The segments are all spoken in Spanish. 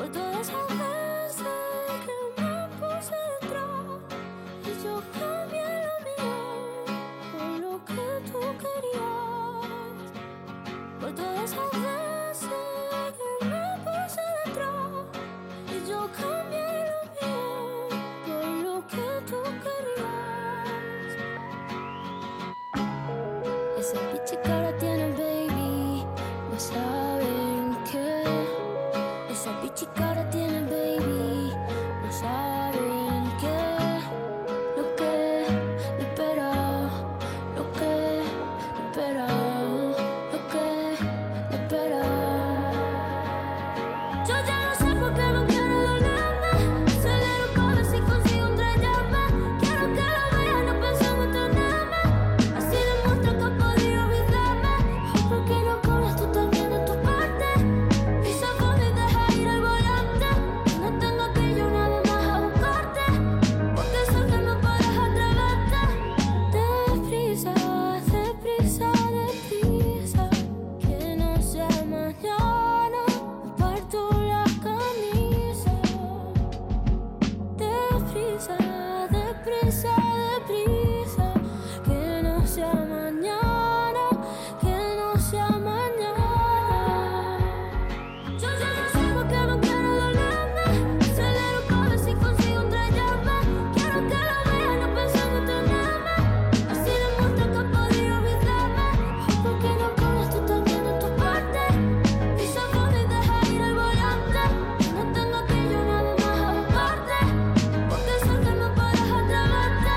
por todas esas veces que me puse detrás y yo cambié lo mío por lo que tú querías. Por todas esas veces que me puse detrás y yo cambié lo mío por lo que tú querías. Esa bicha que ahora tiene baby, no saben qué. Esa bicha que ahora tiene baby, no saben qué. Lo que le espera, lo que le espera, lo que le espera. Yo ya no sé por qué no quiero dolerme. Acelero pa' ver si consigo estrellarme. Quiero que lo veas, no pensemos en tenerme. Así demuestra que has podido olvidarme. Ay, ¿por qué no pones tú también de tu parte? Pisa fondo y deja ir al volante. Que no tengo que yo nada más a buscarte. Porque sé que no puedes atreverte. Deprisa, deprisa, deprisa. Que no sea mañana, me parto la camisa. Deprisa, deprisa, deprisa. Que no sea mañana, que no sea mañana. Yo ya no sé por qué no quiero dolerme. Acelero pa' ver si consigo estrellarme. Quiero que lo veas, no pensemos en tenerme. Así demuestra que has podido olvidarme. Ay, ¿por qué no pones tú también de tu parte? Pisa fondo y deja ir al volante. Que no tengo que yo nada más a buscarte. Porque sé que no puedes atreverte.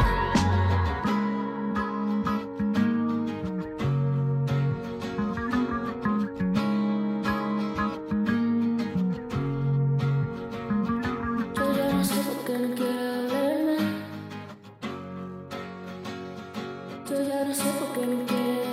Yo ya no sé por qué no quiero verme. Yo ya no sé por qué no quiero